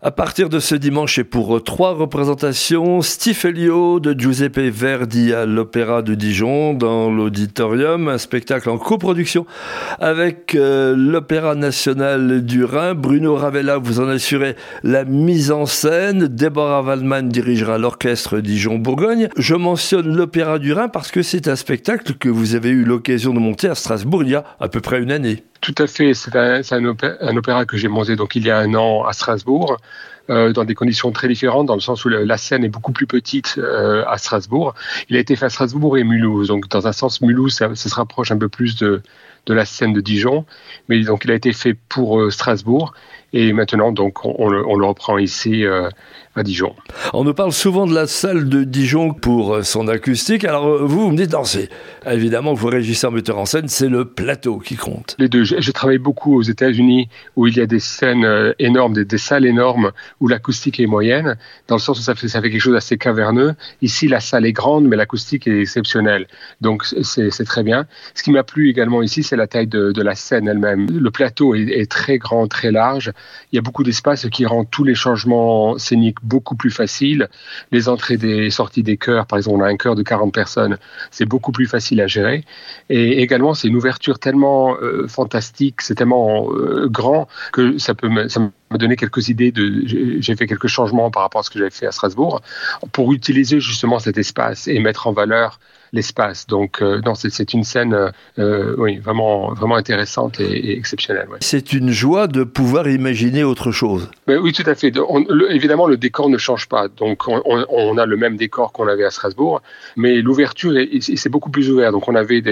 À partir de ce dimanche et pour 3 représentations, Stifelio de Giuseppe Verdi à l'Opéra de Dijon dans l'Auditorium, un spectacle en coproduction avec l'Opéra National du Rhin. Bruno Ravella, vous en assurez la mise en scène. Deborah Waldman dirigera l'orchestre Dijon-Bourgogne. Je mentionne l'Opéra du Rhin parce que c'est un spectacle que vous avez eu l'occasion de monter à Strasbourg il y a à peu près une année. Tout à fait, c'est un opéra que j'ai monté donc il y a un an à Strasbourg, dans des conditions très différentes, dans le sens où la scène est beaucoup plus petite à Strasbourg. Il a été fait à Strasbourg et Mulhouse, donc dans un sens Mulhouse, ça se rapproche un peu plus de la scène de Dijon, mais donc il a été fait pour Strasbourg, et maintenant donc on le reprend ici à Dijon. On nous parle souvent de la salle de Dijon pour son acoustique. Alors vous me dites, non, c'est évidemment, vous régisseur metteur en scène, c'est le plateau qui compte. Les deux. J'ai travaillé beaucoup aux États-Unis où il y a des scènes énormes, des salles énormes où l'acoustique est moyenne, dans le sens où ça fait quelque chose d'assez caverneux. Ici, la salle est grande, mais l'acoustique est exceptionnelle. Donc c'est très bien. Ce qui m'a plu également ici, c'est la taille de la scène elle-même. Le plateau est très grand, très large. Il y a beaucoup d'espace, ce qui rend tous les changements scéniques beaucoup plus faciles. Les entrées et sorties des chœurs, par exemple, on a un chœur de 40 personnes, c'est beaucoup plus facile à gérer. Et également, c'est une ouverture tellement fantastique, c'est tellement grand que ça m'a donné quelques idées. J'ai fait quelques changements par rapport à ce que j'avais fait à Strasbourg pour utiliser justement cet espace et mettre en valeur l'espace. Donc, non, c'est une scène oui, vraiment, vraiment intéressante et exceptionnelle. Ouais. C'est une joie de pouvoir imaginer autre chose. Mais oui, tout à fait. Évidemment, le décor ne change pas. Donc, on a le même décor qu'on avait à Strasbourg, mais l'ouverture, c'est beaucoup plus ouvert. Donc, on avait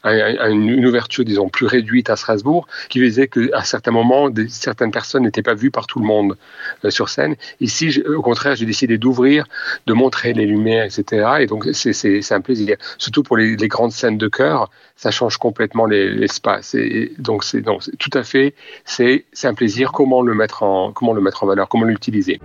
une ouverture, disons, plus réduite à Strasbourg, qui faisait qu'à certains moments, certaines personnes n'étaient pas vues par tout le monde sur scène. Ici, au contraire, j'ai décidé d'ouvrir, de montrer les lumières, etc. Et donc, c'est un plaisir. Surtout pour les grandes scènes de chœur, ça change complètement l'espace. Et donc, tout à fait, c'est un plaisir. Comment le mettre en valeur, comment l'utiliser.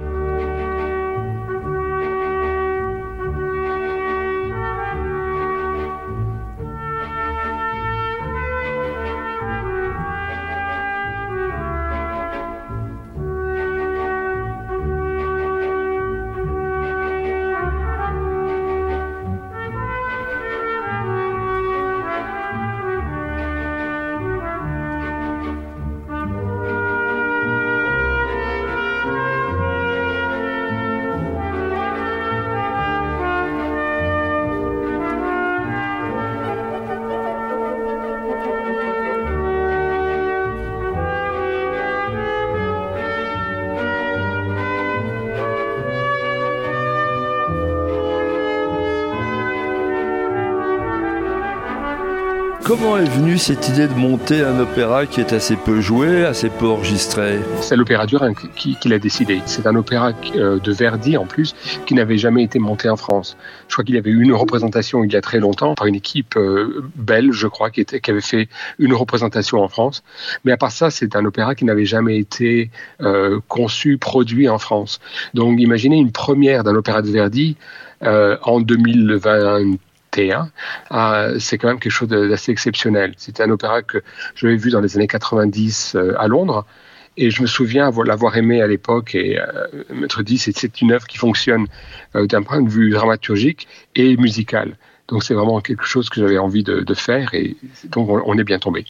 Comment est venue cette idée de monter un opéra qui est assez peu joué, assez peu enregistré ? C'est l'Opéra du Rhin qui l'a décidé. C'est un opéra de Verdi en plus, qui n'avait jamais été monté en France. Je crois qu'il y avait eu une représentation il y a très longtemps par une équipe belge, je crois, qui avait fait une représentation en France. Mais à part ça, c'est un opéra qui n'avait jamais été conçu, produit en France. Donc imaginez une première d'un opéra de Verdi en 2020. C'est quand même quelque chose d'assez exceptionnel. C'était un opéra que j'avais vu dans les années 90 à Londres, et je me souviens l'avoir aimé à l'époque et m'être dit c'est une œuvre qui fonctionne d'un point de vue dramaturgique et musical. Donc c'est vraiment quelque chose que j'avais envie de faire, et donc on est bien tombé.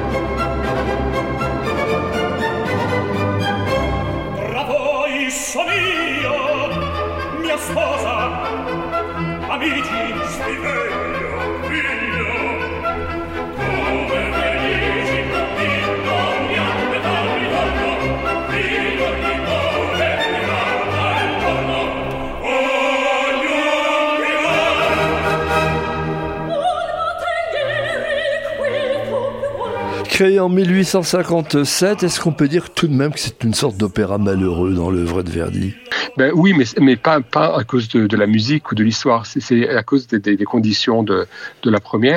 Bravo, io mia sposa, amici. Créé en 1857, est-ce qu'on peut dire tout de même que c'est une sorte d'opéra malheureux dans l'œuvre de Verdi ? Ben oui, mais pas à cause de la musique ou de l'histoire. C'est à cause des conditions de la première.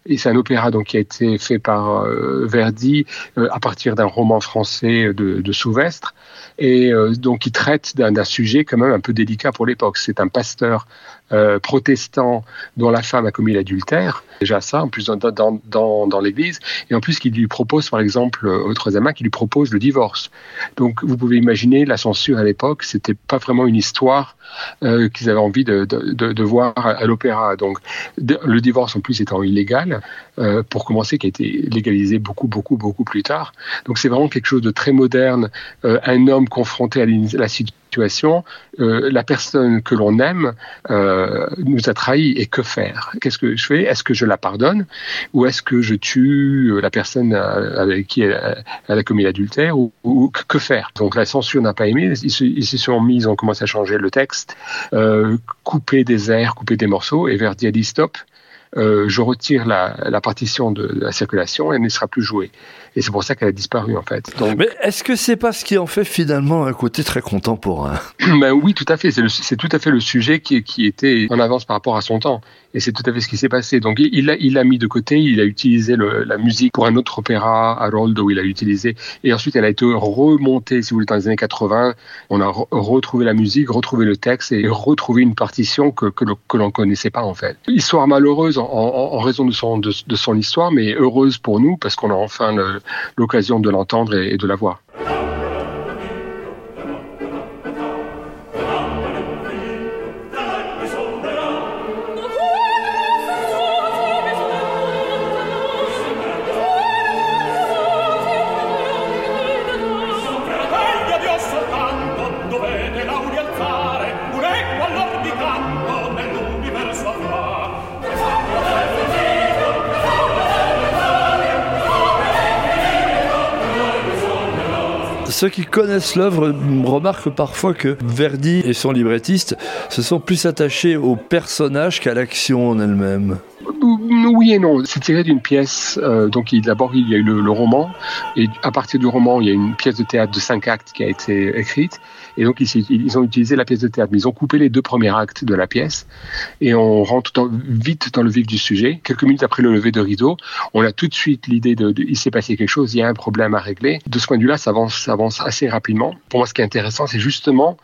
Et c'est un opéra donc qui a été fait par Verdi à partir d'un roman français de Souvestre, et donc il traite d'un sujet quand même un peu délicat pour l'époque. C'est un pasteur protestant dont la femme a commis l'adultère, déjà ça, en plus dans l'église, et en plus qui lui propose, par exemple, au troisième acte, qui lui propose le divorce. Donc vous pouvez imaginer la censure à l'époque, c'était pas vraiment une histoire qu'ils avaient envie de voir à l'opéra. Donc le divorce en plus étant illégal, pour commencer, qui a été légalisé beaucoup plus tard. Donc c'est vraiment quelque chose de très moderne, un homme confronté à la situation, la personne que l'on aime nous a trahis, et que faire? Qu'est-ce que je fais? Est-ce que je la pardonne, ou est-ce que je tue la personne avec qui elle a commis l'adultère, ou que faire? Donc la censure n'a pas aimé, ils se sont mis, ils ont commencé à changer le texte, couper des airs, couper des morceaux, et Verdi a dit stop. Je retire la partition de la circulation et elle ne sera plus jouée. Et c'est pour ça qu'elle a disparu, en fait. Donc... Mais est-ce que c'est pas ce qui en fait finalement un côté très contemporain? Ben oui, tout à fait. C'est tout à fait le sujet qui était en avance par rapport à son temps. Et c'est tout à fait ce qui s'est passé. Donc il l'a mis de côté, il a utilisé la musique pour un autre opéra, Harold, où il a utilisé. Et ensuite, elle a été remontée, si vous voulez, dans les années 80. On a retrouvé la musique, retrouvé le texte et retrouvé une partition que l'on ne connaissait pas, en fait. Histoire malheureuse en raison de son histoire, mais heureuse pour nous, parce qu'on a enfin l'occasion de l'entendre et de la voir. Ceux qui connaissent l'œuvre remarquent parfois que Verdi et son librettiste se sont plus attachés aux personnages qu'à l'action en elle-même. Oui et non. C'est tiré d'une pièce. Donc d'abord, il y a eu le roman. Et à partir du roman, il y a une pièce de théâtre de 5 actes qui a été écrite. Et donc, ils ont utilisé la pièce de théâtre. Mais ils ont coupé les 2 premiers actes de la pièce. Et on rentre vite dans le vif du sujet. Quelques minutes après le lever de rideau, on a tout de suite l'idée il s'est passé quelque chose, il y a un problème à régler. De ce point de vue-là, ça avance assez rapidement. Pour moi, ce qui est intéressant, c'est justement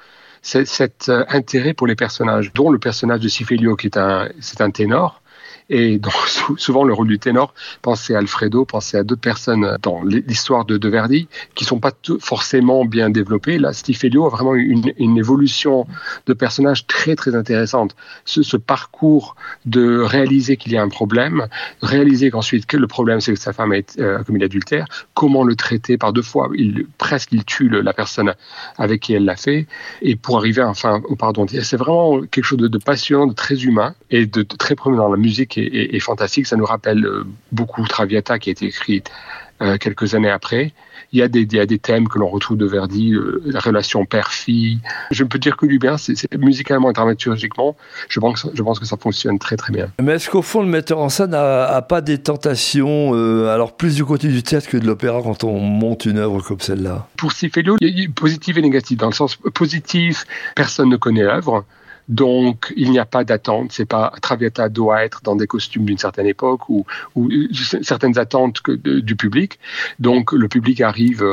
cet intérêt pour les personnages, dont le personnage de Cifelio, c'est un ténor. Et donc, souvent, le rôle du ténor, pensez à Alfredo, pensez à d'autres personnes dans l'histoire de Verdi, qui ne sont pas forcément bien développées. Là, Cifelio a vraiment une évolution de personnage très, très intéressante. Ce parcours de réaliser qu'il y a un problème, réaliser qu'ensuite, que le problème, c'est que sa femme a commis l'adultère, comment le traiter par 2 fois. Il tue la personne avec qui elle l'a fait, et pour arriver enfin au pardon. C'est vraiment quelque chose de passionnant, de très humain, et de très prominent. La musique est fantastique, ça nous rappelle beaucoup Traviata qui a été écrite quelques années après. Il y a des thèmes que l'on retrouve de Verdi, la relation père-fille. Je ne peux dire que du bien, c'est musicalement et dramaturgiquement, je pense que ça fonctionne très très bien. Mais est-ce qu'au fond, le metteur en scène n'a pas des tentations, alors plus du côté du théâtre que de l'opéra quand on monte une œuvre comme celle-là? Pour Cifelio, il y a positif et négatif. Dans le sens positif, personne ne connaît l'œuvre. Donc, il n'y a pas d'attente. C'est pas Traviata doit être dans des costumes d'une certaine époque ou certaines attentes du public. Donc, le public arrive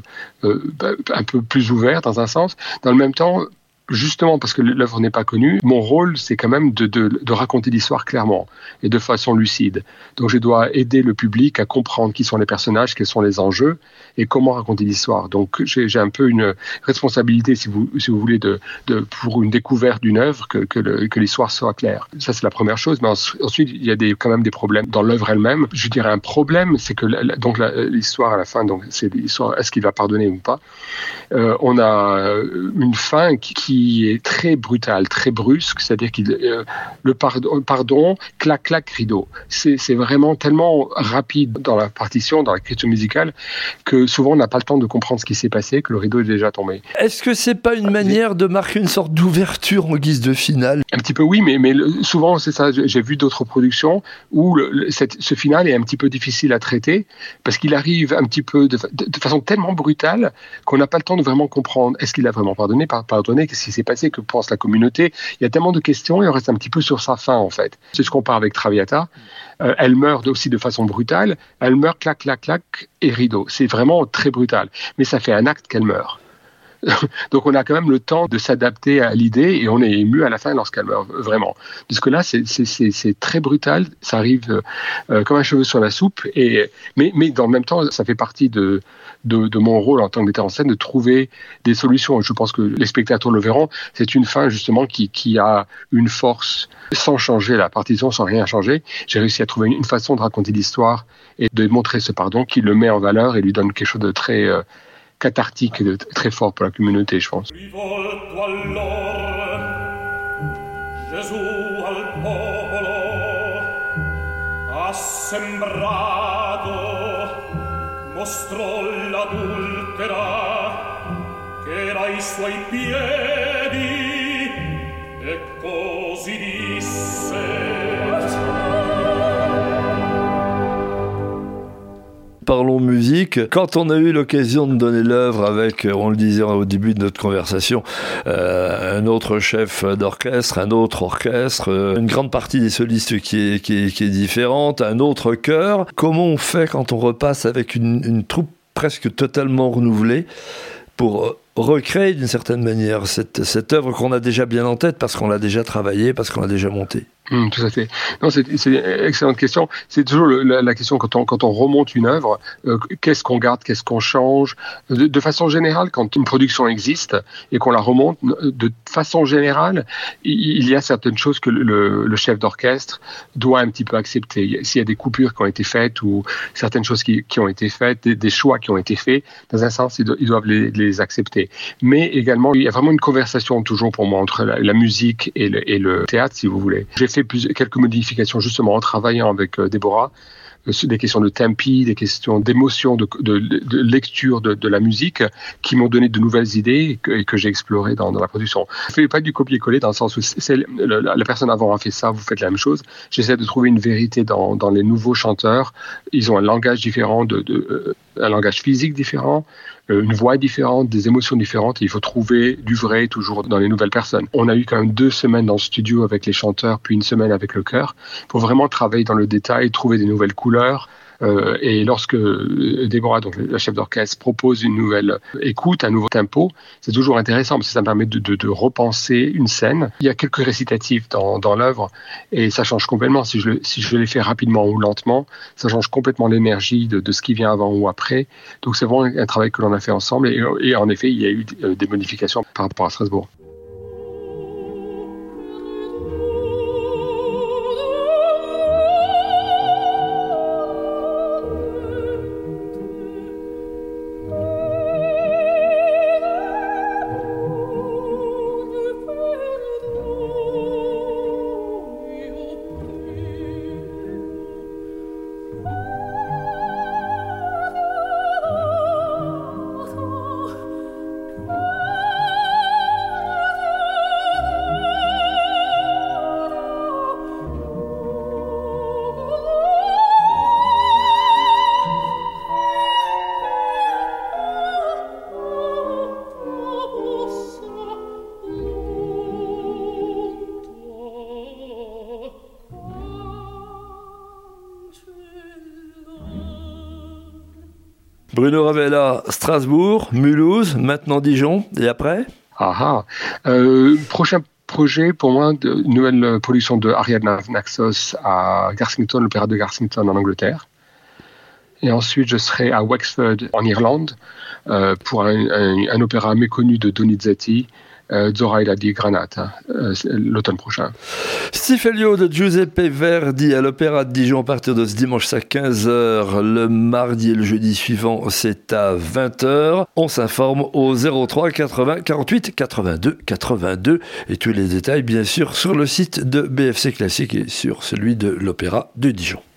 un peu plus ouvert dans un sens. Dans le même temps, justement parce que l'œuvre n'est pas connue, mon rôle, c'est quand même de raconter l'histoire clairement et de façon lucide. Donc, je dois aider le public à comprendre qui sont les personnages, quels sont les enjeux et comment raconter l'histoire. Donc, j'ai un peu une responsabilité, si vous voulez, pour une découverte d'une œuvre, que l'histoire soit claire. Ça, c'est la première chose. Mais ensuite, il y a quand même des problèmes dans l'œuvre elle-même. Je dirais un problème, c'est que l'histoire à la fin, donc c'est l'histoire, est-ce qu'il va pardonner ou pas? On a une fin qui est très brutale, très brusque, c'est-à-dire le pardon, clac, clac, rideau. C'est vraiment tellement rapide dans la partition, dans la critique musicale, que souvent on n'a pas le temps de comprendre ce qui s'est passé, que le rideau est déjà tombé. Est-ce que c'est pas une manière de marquer une sorte d'ouverture en guise de finale? Un petit peu oui, mais souvent c'est ça. J'ai vu d'autres productions où ce final est un petit peu difficile à traiter, parce qu'il arrive un petit peu de façon tellement brutale qu'on n'a pas le temps de vraiment comprendre. Est-ce qu'il a vraiment pardonné? Qu'est-ce Qu'est-ce qui s'est passé? Que pense la communauté? Il y a tellement de questions et on reste un petit peu sur sa faim, en fait. C'est ce qu'on parle avec Traviata. Elle meurt aussi de façon brutale. Elle meurt, clac, clac, clac, et rideau. C'est vraiment très brutal. Mais ça fait un acte qu'elle meurt. Donc on a quand même le temps de s'adapter à l'idée et on est ému à la fin lorsqu'elle meurt vraiment. Parce que là, c'est très brutal, ça arrive comme un cheveu sur la soupe. Mais dans le même temps, ça fait partie de mon rôle en tant que metteur en scène de trouver des solutions. Je pense que les spectateurs le verront. C'est une fin justement qui a une force sans changer la partition, sans rien changer. J'ai réussi à trouver une façon de raconter l'histoire et de montrer ce pardon qui le met en valeur et lui donne quelque chose de très cathartique et de très fort pour la communauté, je pense. Rivolto allor Gesù al popolo assembrato mostrò l'adultera che era ai suoi piedi e così disse. Parlons musique. Quand on a eu l'occasion de donner l'œuvre avec, on le disait au début de notre conversation, un autre chef d'orchestre, un autre orchestre, une grande partie des solistes qui est différente, un autre chœur, comment on fait quand on repasse avec une troupe presque totalement renouvelée pour recréer d'une certaine manière cette œuvre qu'on a déjà bien en tête parce qu'on l'a déjà travaillée, parce qu'on l'a déjà montée? Tout à fait. Non, c'est une excellente question. C'est toujours la question quand on remonte une œuvre, qu'est-ce qu'on garde, qu'est-ce qu'on change. De façon générale, quand une production existe et qu'on la remonte, de façon générale, il y a certaines choses que le chef d'orchestre doit un petit peu accepter. S'il y a des coupures qui ont été faites ou certaines choses qui ont été faites, des choix qui ont été faits, dans un sens, ils doivent les accepter. Mais également, il y a vraiment une conversation toujours pour moi entre la musique et le théâtre, si vous voulez. J'ai fait quelques modifications justement en travaillant avec Déborah, des questions de tempi, des questions d'émotion, de lecture de la musique qui m'ont donné de nouvelles idées et que j'ai explorées dans la production. Je ne fais pas du copier-coller dans le sens où la personne avant a fait ça, vous faites la même chose. J'essaie de trouver une vérité dans les nouveaux chanteurs. Ils ont un langage différent, un langage physique différent, une voix différente, des émotions différentes. Et il faut trouver du vrai toujours dans les nouvelles personnes. On a eu quand même 2 semaines dans le studio avec les chanteurs, puis 1 semaine avec le chœur, pour vraiment travailler dans le détail, trouver des nouvelles couleurs. Et lorsque Déborah, donc la chef d'orchestre, propose une nouvelle écoute, un nouveau tempo, c'est toujours intéressant parce que ça me permet de repenser une scène. Il y a quelques récitatifs dans l'œuvre et ça change complètement. Si je les fais rapidement ou lentement, ça change complètement l'énergie de ce qui vient avant ou après. Donc c'est vraiment un travail que l'on a fait ensemble et en effet, il y a eu des modifications par rapport à Strasbourg. Bruno Ravella, Strasbourg, Mulhouse, maintenant Dijon, et après? Prochain projet pour moi, une nouvelle production de Ariadna Naxos à Garsington, l'opéra de Garsington en Angleterre. Et ensuite, je serai à Wexford en Irlande pour un opéra méconnu de Donizetti, Zoraida di Granata, l'automne prochain. Stifelio de Giuseppe Verdi à l'Opéra de Dijon à partir de ce dimanche à 15h. Le mardi et le jeudi suivant, c'est à 20h. On s'informe au 03 80 48 82 82 et tous les détails, bien sûr, sur le site de BFC Classique et sur celui de l'Opéra de Dijon.